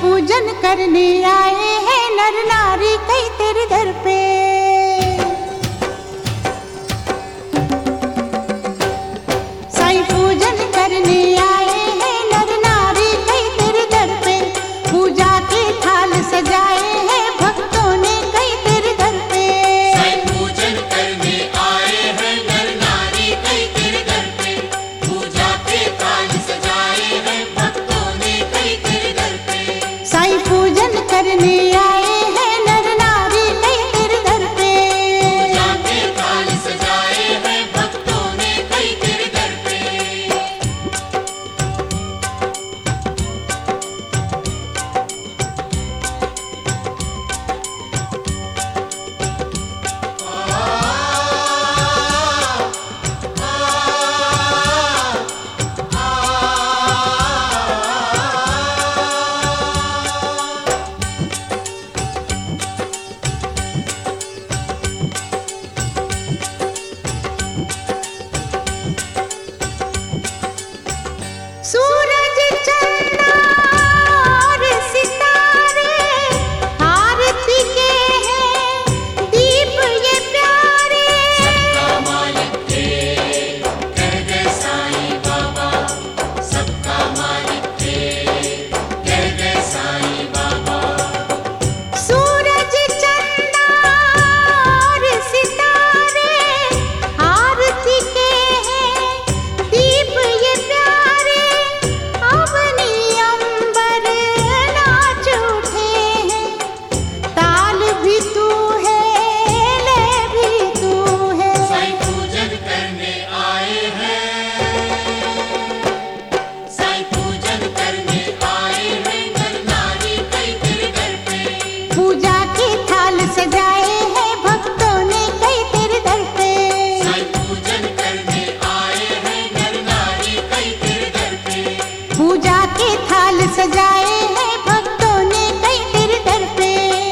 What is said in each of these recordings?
पूजन करने आए हैं नर नारी कई तेरे दर पे। साईं पूजन करने आए हैं नर नारी कई तेरे दर पे। पूजा के थाल सजाए हैं भक्तों ने कई तेरे दर पे। साईं पूजन करने आए हैं नर नारी कई तेरे दर पे। पूजा के थाल सजाए हैं भक्तों ने कई तेरे दर पे। साईं पूजन करने आए हैं नर नारी कई तेरे दर पे। पूजा के थाल सजाए हैं भक्तों ने कई तेरे दर पे। सूरज चंदा और सितारे आरती के हैं दीप ये प्यारे। सबका मालिक थे कह गए साईं बाबा। सबका मालिक थे कह गए साईं बाबा। सूरज चंदा और सितारे आरती के हैं दीप ये प्यारे। अवनी अंबर नाच उठे हैं ताल भी तू है लय भी तू है। साईं पूजन करने आए हैं। साईं पूजन करने आए हैं नर नारी कई तेरे दर पे। पूजा के थाल सजाए हैं भक्तों ने कई तेरे दर पे। साईं पूजन करने आए हैं नर नारी कई तेरे दर पे। पूजा के थाल सजाए हैं भक्तों ने कई तेरे दर पे।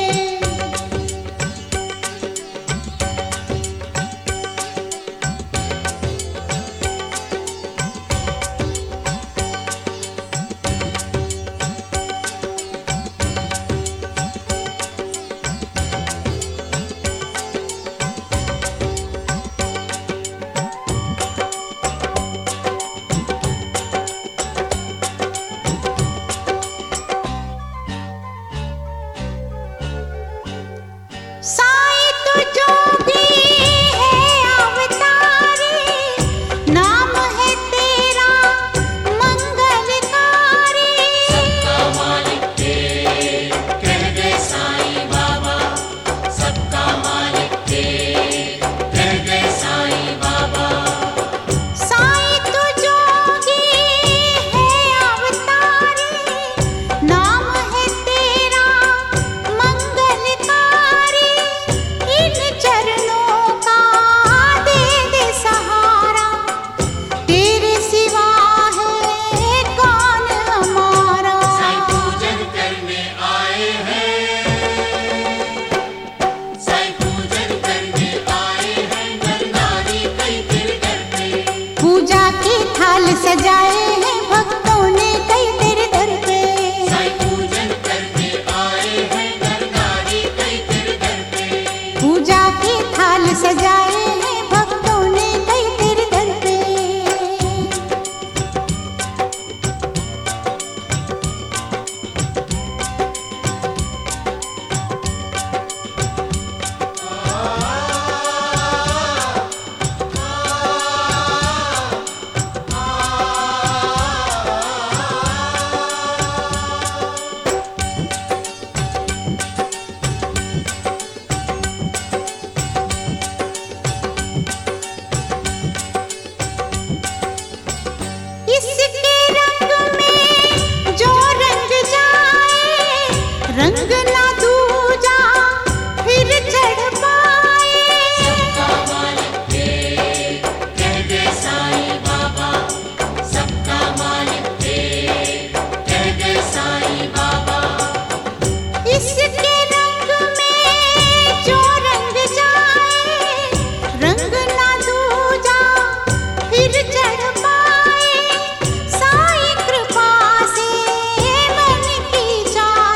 साईं तू जोगी है अवतारी नाम है तेरा मंगलकारी। सबका मालिक थे कह गए साईं बाबा। सबका मालिक थे कह गए साईं बाबा। साईं तू जोगी है अवतारी नाम है तेरा मंगलकारी। इन चरणों का दे दे सहारा तेरे सिवा है कौन हमारा। साईं पूजन करने आए हैं। साईं पूजन करने आए हैं नर नारी कई तेरे दर पे। पूजा के थाल सजाए हैं भक्तों ने कई तेरे दर पे। साईं पूजन करने आए हैं नर नारी कई तेरे दर पे। पूजा के थाल सजाए हैं भक्तों ने कई तेरे दर पे। इसके रंग में जो रंग जाए रंग ना दूजा फिर चढ़ पाए। सबका मालिक थे कह गए साईं बाबा। सबका मालिक थे कह गए साईं बाबा। इसके रंग में जो रंग जाए रंग ना दूजा फिर चढ़ पाए। साईं कृपा से मन की चाह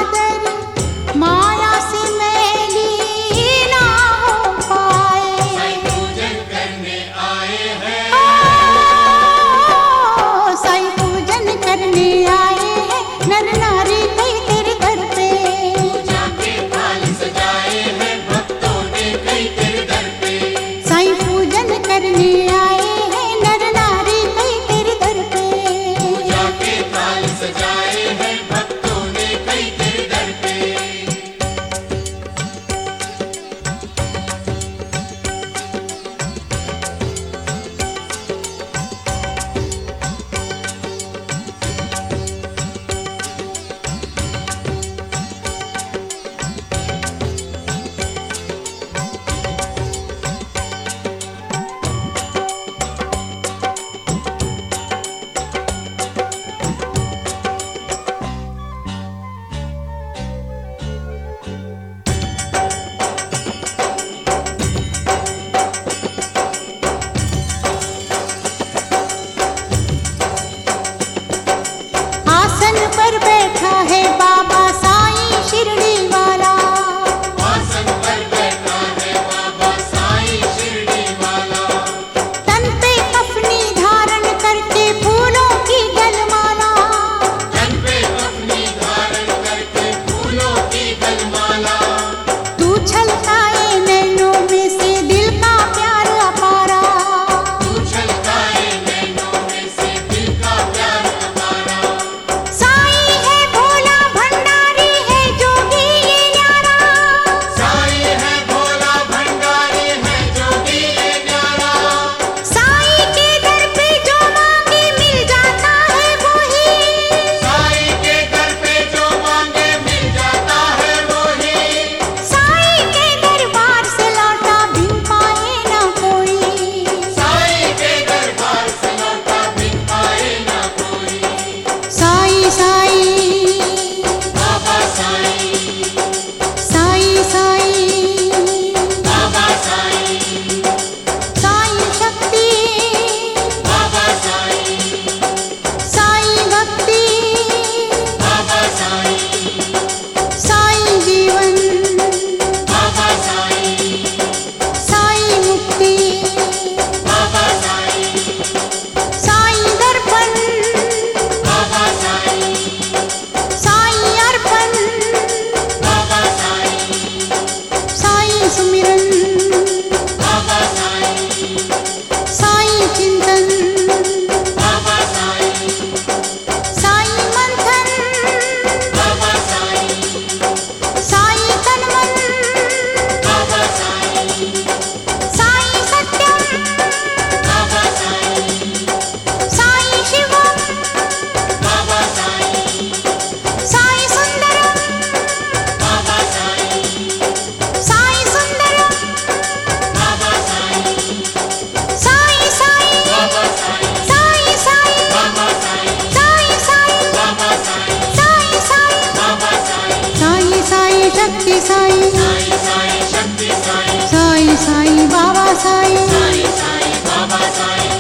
शक्ति साई साई साई शक्ति साई साई साई बाबा साई साई साई बाबा साई